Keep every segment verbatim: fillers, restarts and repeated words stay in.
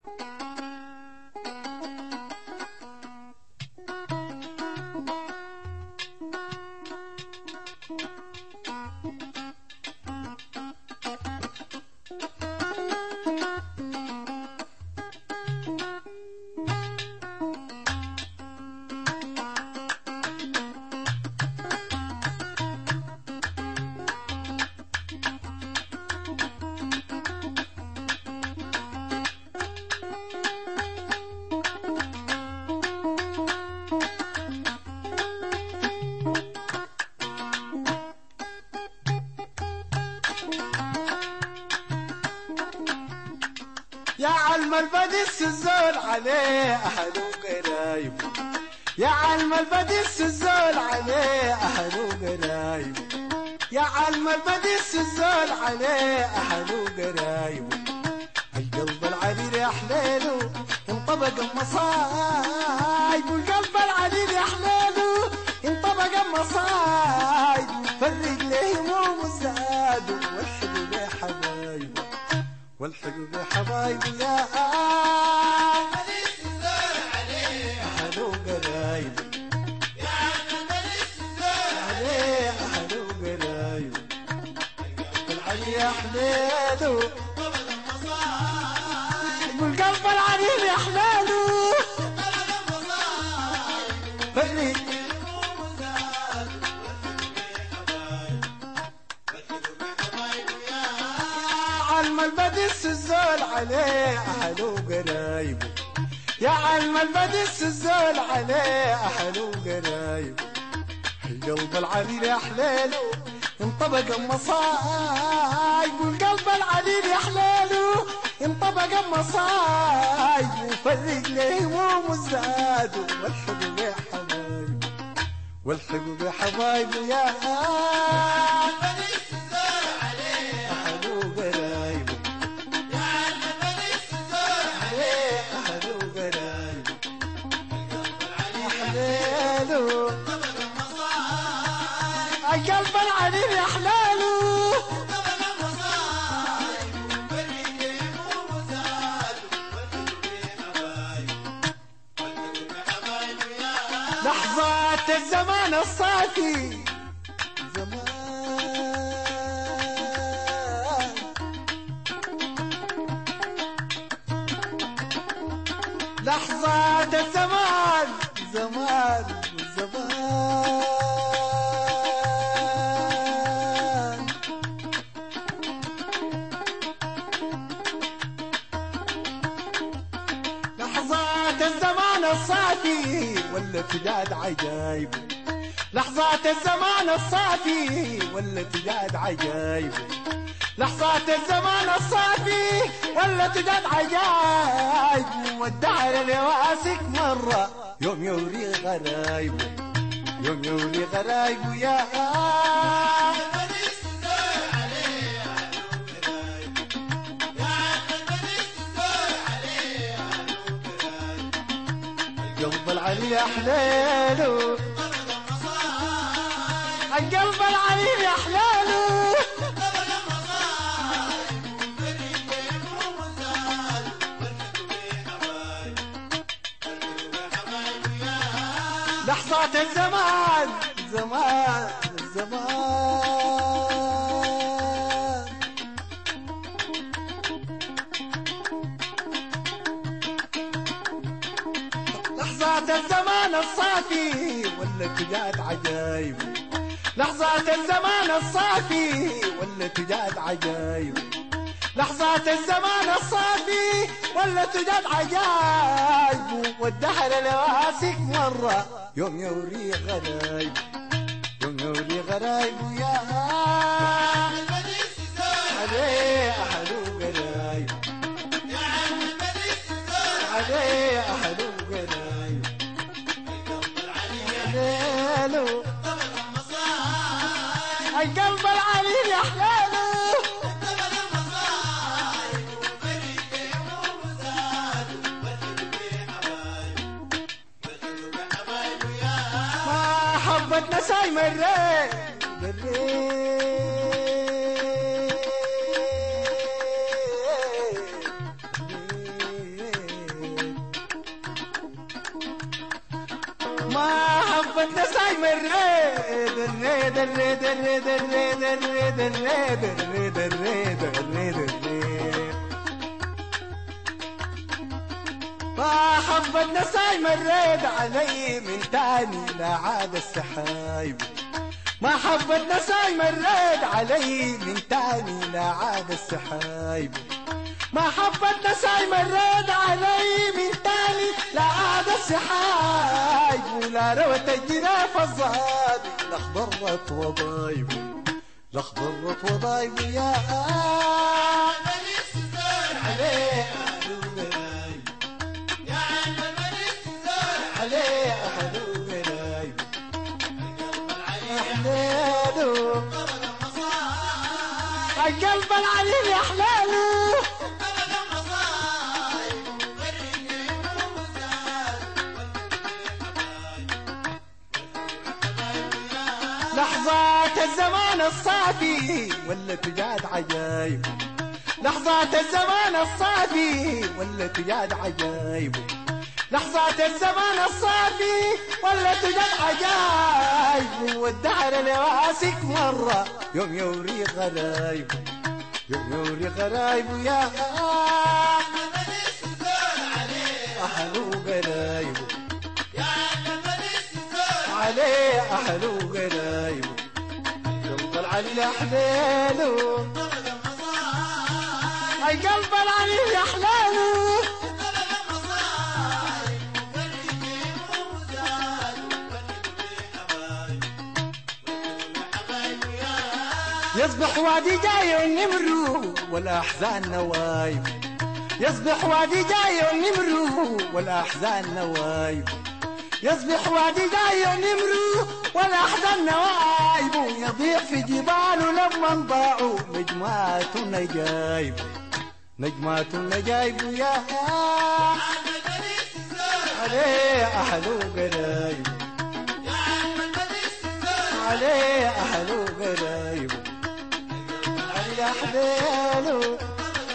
يا علم البدس الزول عليه أهل وقرايب، يا علم البدس الزول عليه أهل وقرايب، يا علم البدس الزول عليه أهل وقرايب. القلب العليل يا حليله انطبق المصايب، والقلب العليل يا حليله انطبق المصايب. فرق ليه هموم الزاد والحب ليه حبايب، والحب بحبايبي يا البدس الزول عليه أهل وقرايب، يا عم البدس الزول عليه أهل وقرايب. العلي يا حليله طبق المصايب، والقلب العليل يا حليله طبق المصايب. فرق الهموم زاد والحب بحبايب، والحب بحبايب يا علم البدس الزول عليه أهل وقرايب، يا علم البدس الزول عليه أهل وقرايب. القلب العليل يا حليله انطبق المصايب، والقلب العليل يا حليله انطبق المصايب. وفرق ليه هموم الزاد والحب يا حبايب، والحب يا حبايب يا البدس الزول عليه أهل وقرايب، يا عم البدس الزول عليه أهل وقرايب. عليه حليله طبق المصايب، القلب العليل يا حليله طبق المصايب. فرق الهموم زاد والحب بحبايب، والحب بحبايب يا لحظات الزمان الصافي زمان، لحظات الزمان زمان زمان. لحظات الزمان الصافي ولا تجاد عجايب، لحظات الزمان الصافي ولا تجاد عجايب، لحظات الزمان الصافي ولا تجاد عجايب. والدهر الواسك مرة يوم يوري غرايب، يوم يوري غرايب يا البدس الزول عليه أهل وقرايب، يا عم البدس الزول عليه أهل وقرايب. القلب العليل يا حليله، طبق المصايب، القلب العليل يا حليله طبق المصايب. فرق الهموم زاد والحب بحبايب، والحب بحبايب يا لحظات الزمان زمان زمان. لحظات الزمان الصافي ولا تجاد عجايب، لحظات الزمان الصافي ولا تجاد عجايب، لحظات الزمان الصافي ولا تجاد عجايب. والدهر الواسك مرة يوم يوري غرايب، يوم يوري غرايب يا البدس الزول عليه أهل وقرايب، يا عم البدس الزول عليه أهل وقرايب. القلب العلي ليلو طبق المصايب، القلب العليل يا حليله طبق المصايب. وفرق الهموم زاد والحب بحبايب، والحب بحبايب يا ما حبتنا ساي مريت ما حبتنا سايمة الريد الريد الريد الريد الريد الريد الريد الريد الريد الريد الريد ما حبتنا سايمة الريد علي من تاني لا عاد السحايب ما حبتنا سايمة الريد علي من تاني لا عاد السحايب ما حبتنا سايمة الريد علي من تاني لا عاد السحايب ولا روت الجراف الزهادي لا اخضرت وضايب لا اخضرت وضايب يا عليه يا عم الملك زار عليه أحد وغلايب العلي أحلاله طبق المصايب القلب العليل يا أحلاله طبق المصايب والرجال ومزاد لحظات الزمان الصافي ولا تجاد عجايب لحظات الزمان الصافي ولا تجاد عجايب لحظات الزمان الصافي ولا تجاد عجايب والدهر لواسك مرة يوم يوري غرايب يوم يوري غرايب يا الملك زار عليه أهل وقرايب يا عم الملك زار عليه أهل وقرايب قلب العلي أحلاله طبق المصايب القلب العلي يا أحلاله طبق المصايب والرجال ومزاد والحبايب والحبايب يا يصبح وادي جاي ونمرو والأحزان نوايب يصبح وادي جاي ونمرو والأحزان نوايب يصبح وادي جاي ونمرو والأحزان نوايب يضيع في جباله لما ضاعوا نجمات ونجايب نجمات ونجايب يا عم الملك زار عليه أهل وقرايب يا عم الملك زار عليه أهل وقرايب علي أحلاله طبق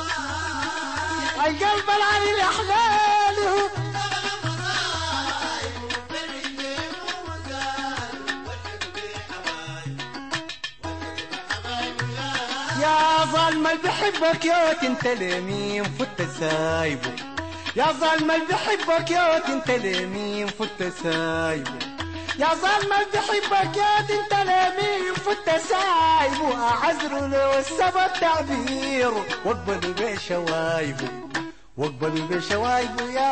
المصايب القلب العلي أحلاله طبق المصايب والرجال ومزاد والحبايب والحبايب يا يا ظالم اللي بحبك يوت انت لمين فت سايبه يا ظالم اللي بحبك يوت انت لمين فت سايبه يا ظالم اللي بحبك يوت انت لمين فت سايبه اعذره لو السبب تعبيره واقبل بشوايبه واقبل بشوايبه يا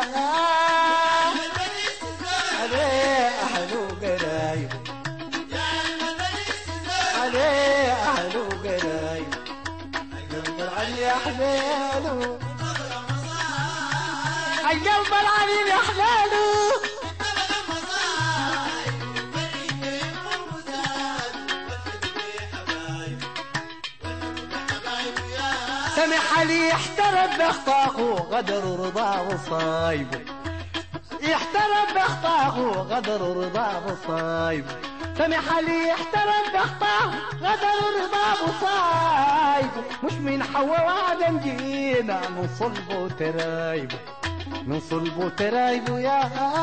الملك زار عليه اهله وقرايبه يا عم الملك زار عليه اهله وقرايبه قلب العلي احلاله طبق المصايب القلب العليل أحلاله طبق المصايب والرجال ومزاد والحبايب والحبايب يا سمح لي احترب باخطاخه غدر ورضا وصايبه احترب باخطاخه غدر ورضا وصايبه سمح لي احترب باخطاخه غدر ورضا وصايبه مش من حوا وعدم جينا من صلبه ترايبه من صلبه ترايبه يا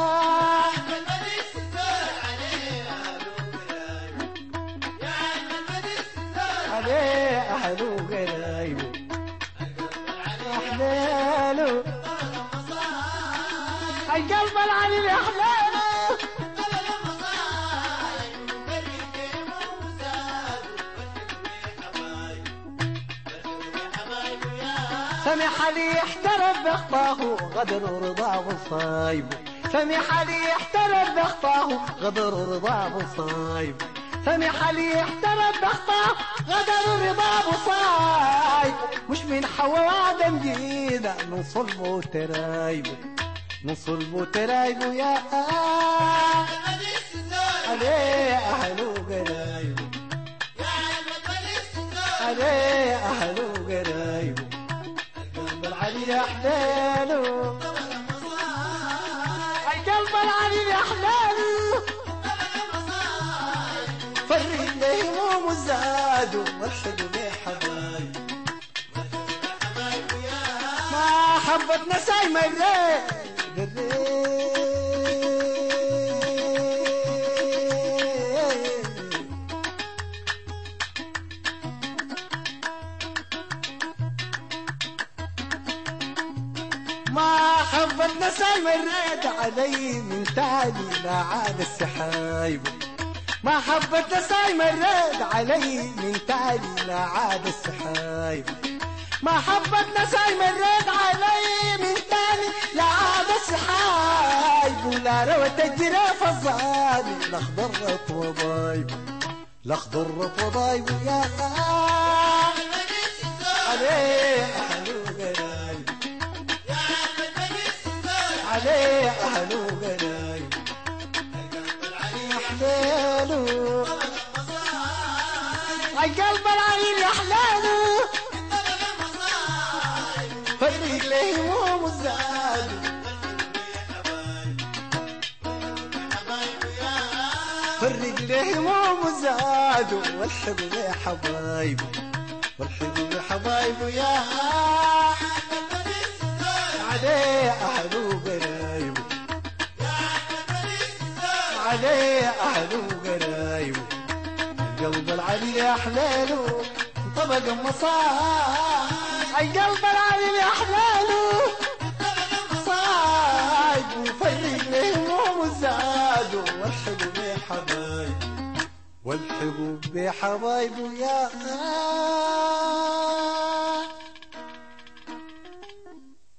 الملك زار عليه أهل وقرايب يا عم الملك زار عليه أهله وقرايبه العلي أحلاله طبق المصايب القلب العلي أحلاله طبق المصايب والرجال ومزاد والحبايب والحبايب يا سمح لي احترب باخطاه غدر ورضا وصايبه سمح لي احترب باخطاه غدر ورضا وصايبه سمح لي احترب باخطاه غدر ورضا وصايبه مش من حوا وعدم جينا من صلبه ترايبه من صلبه ترايبه يا الملك زار عليه أهله وقرايبه يا عم الملك زار عليه أهله وقرايبه القلب العلي أحلاله طبق المصايب القلب العلي أحلاله طبق المصايب فرق لي هموم الزاد والحب لي حبايب والحبايب يا ما حبتنا سايمة الريد الريد ما حبت نساي مريت علي من تاني لا عاد السحايب ما حبت نساي مريت علي من تاني لا عاد السحايب ما حبت نساي مريت علي من تاني لا عاد السحايب ولا روت الجراف الظالم لا خضرت وضايب لا خضرت وضايب يا عليه أهل وقرايب عليه أهل وقرايب يحلالو القلب العين يحلالو فرق ليه هموم الزاد فرق ليه هموم الزاد والحب ليه حبايبه والحب ليه حبايبه يا عليه أهل وقرايبه عليه أهل وقرايبه القلب العليل يا حلاله طبق مصايب القلب العليل يا حلاله صايب وفرق له هموم الزاد والحب بحبايبه والحب بحبايبه يا